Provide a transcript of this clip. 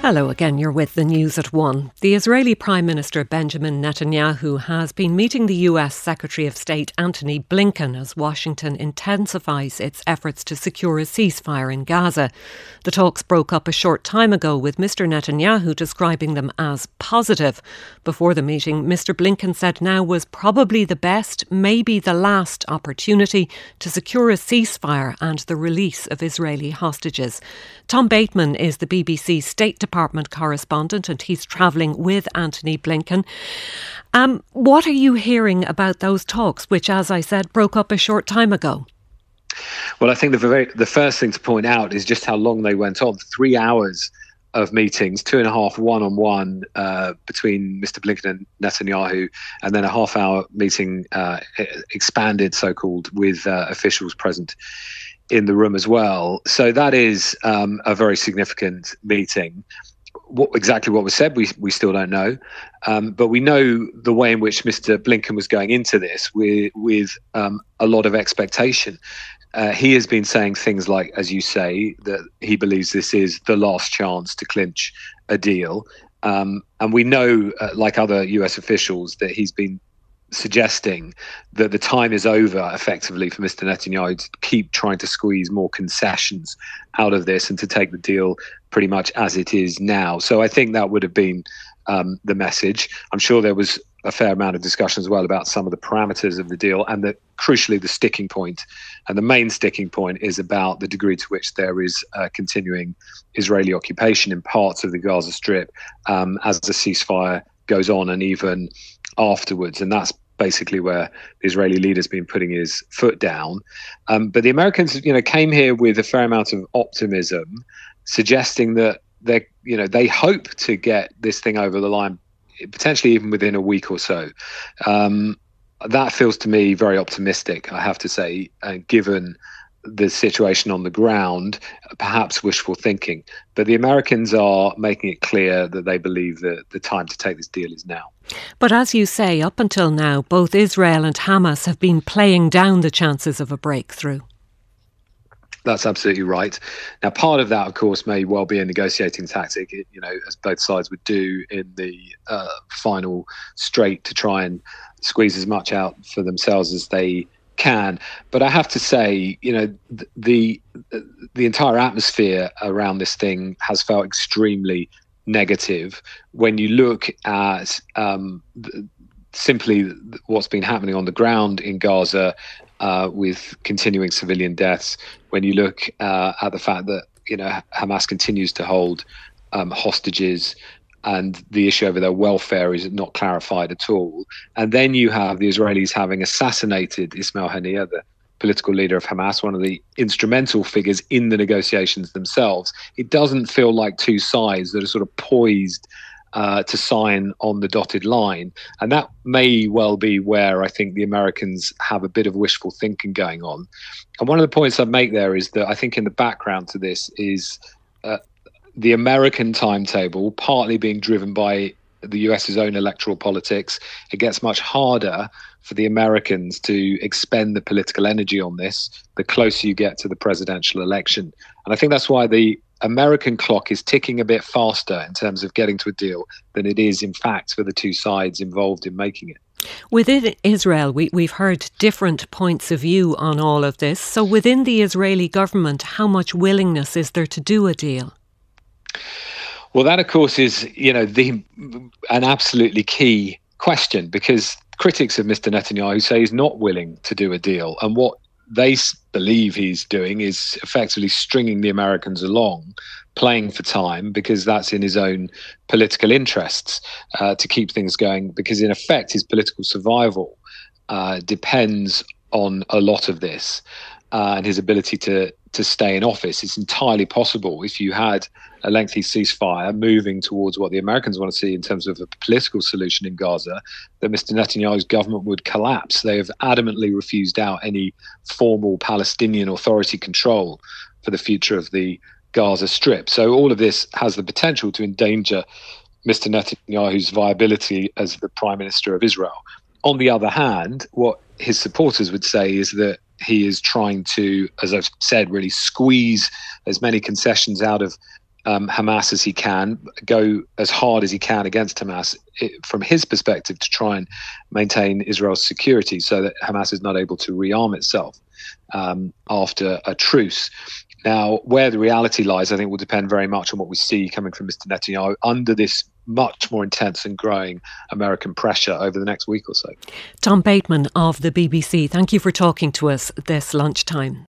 Hello again, you're with the news at 1. The Israeli Prime Minister Benjamin Netanyahu has been meeting the US Secretary of State Antony Blinken as Washington intensifies its efforts to secure a ceasefire in Gaza. The talks broke up a short time ago, with Mr Netanyahu describing them as positive. Before the meeting, Mr Blinken said now was probably the best, maybe the last opportunity to secure a ceasefire and the release of Israeli hostages. Tom Bateman is the BBC State Department correspondent and he's travelling with Antony Blinken. What are you hearing about those talks, which, as I said, broke up a short time ago? Well, I think the first thing to point out is just how long they went on. 3 hours of meetings, 2.5 one-on-one between Mr Blinken and Netanyahu, and then a half-hour meeting, expanded, so-called, with officials present in the room as well. So that is a very significant meeting. Exactly what was said, we still don't know. But we know the way in which Mr Blinken was going into this with a lot of expectation. He has been saying things like, as you say, that he believes this is the last chance to clinch a deal. And we know, like other US officials, that he's been suggesting that the time is over effectively for Mr Netanyahu to keep trying to squeeze more concessions out of this and to take the deal pretty much as it is now. So I think that would have been the message. I'm sure there was a fair amount of discussion as well about some of the parameters of the deal, and crucially the sticking point. And the main sticking point is about the degree to which there is continuing Israeli occupation in parts of the Gaza Strip as the ceasefire goes on, and even afterwards. And that's basically where the Israeli leader's been putting his foot down. But the Americans, came here with a fair amount of optimism, suggesting that they hope to get this thing over the line, potentially even within a week or so. That feels to me very optimistic, I have to say, given the situation on the ground, perhaps wishful thinking. But the Americans are making it clear that they believe that the time to take this deal is now. But as you say, up until now, both Israel and Hamas have been playing down the chances of a breakthrough. That's absolutely right. Now, part of that, of course, may well be a negotiating tactic, as both sides would do in the final straight to try and squeeze as much out for themselves as they can. But I have to say, the entire atmosphere around this thing has felt extremely negative. When you look at simply what's been happening on the ground in Gaza, with continuing civilian deaths, when you look at the fact that Hamas continues to hold hostages, and the issue over their welfare is not clarified at all. And then you have the Israelis having assassinated Ismail Haniyeh, the political leader of Hamas, one of the instrumental figures in the negotiations themselves. It doesn't feel like two sides that are sort of poised to sign on the dotted line. And that may well be where I think the Americans have a bit of wishful thinking going on. And one of the points I'd make there is that I think in the background to this is the American timetable partly being driven by the US's own electoral politics. It gets much harder for the Americans to expend the political energy on this the closer you get to the presidential election. And I think that's why the American clock is ticking a bit faster in terms of getting to a deal than it is, in fact, for the two sides involved in making it. Within Israel, we've heard different points of view on all of this. So within the Israeli government, how much willingness is there to do a deal? Well, that, of course, is an absolutely key question, because critics of Mr. Netanyahu say he's not willing to do a deal. And what they believe he's doing is effectively stringing the Americans along, playing for time, because that's in his own political interests, to keep things going, because in effect his political survival depends on a lot of this, and his ability to stay in office. It's entirely possible, if you had a lengthy ceasefire moving towards what the Americans want to see in terms of a political solution in Gaza, that Mr. Netanyahu's government would collapse. They have adamantly refused out any formal Palestinian Authority control for the future of the Gaza Strip. So all of this has the potential to endanger Mr. Netanyahu's viability as the Prime Minister of Israel. On the other hand, what his supporters would say is that he is trying to, as I've said, really squeeze as many concessions out of Hamas as he can, go as hard as he can against Hamas from his perspective to try and maintain Israel's security so that Hamas is not able to rearm itself after a truce. Now, where the reality lies, I think, will depend very much on what we see coming from Mr. Netanyahu under this much more intense and growing American pressure over the next week or so. Tom Bateman of the BBC, thank you for talking to us this lunchtime.